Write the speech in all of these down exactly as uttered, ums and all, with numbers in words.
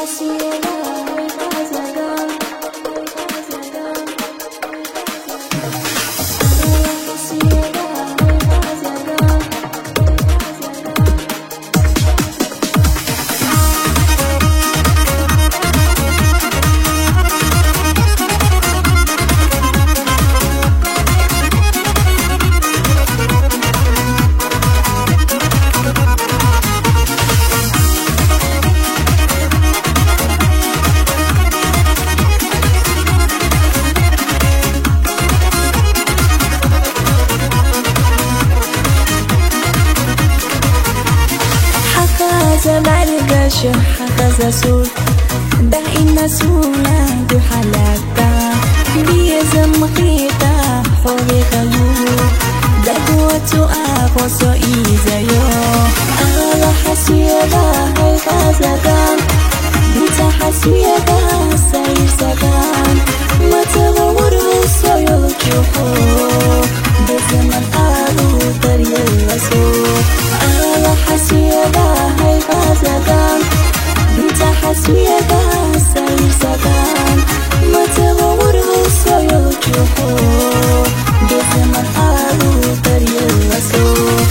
زمالقاش حقا زسول دائما سونا دو حلاتا بيزم مقيتا حريقا يو دقوة أقوصو إيزايو أغلا حسيدا هاي غازدان بيتا حسيدا ساير سدان ما تغوره سويو جوحو بزمن قالو طريق الرسول أغلا حسيدا هاي غازدان بيتا حسيدا ساير سدان ما تغوره سويو جوحو بزمن قالو طريق الرسول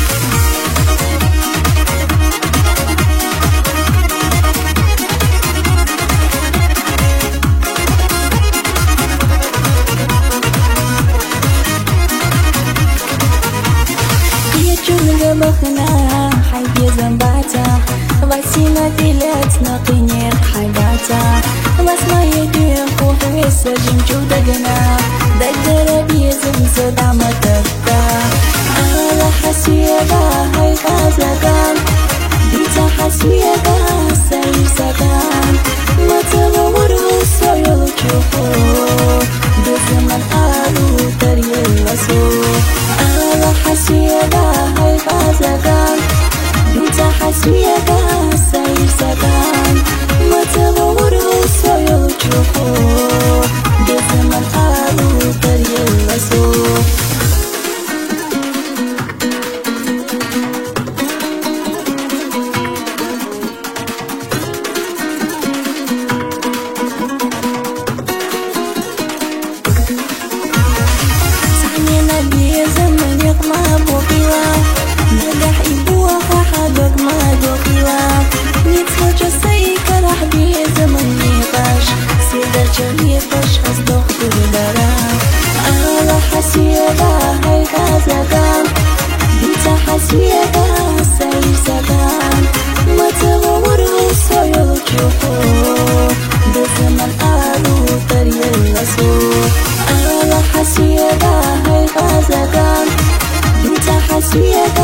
مخنا حي زنباتا واسينا ديلات نقيني حاجاتا واسما يدير خوحي سجن جودقنا دقدر بيزم صدا متفتا أغلا حسيدا هاي غازدان بيتا حسيدا ساير سدان ما تغوره سويو جوحو بزمن قالو طريق الرسول أغلا حسيدا هاي غازدان بيتا حسيدا ساير سدان ما تغوره سويو جوحو بزمن قالو طريق الرسول جميفش أصدق بالبرا أغلا حسيدا هاي غازدان بيتا حسيدا ساير سدان ما تغوره سويو جوحو بزمن قالو طريق الرسول أغلا حسيدا هاي غازدان بيتا حسيدا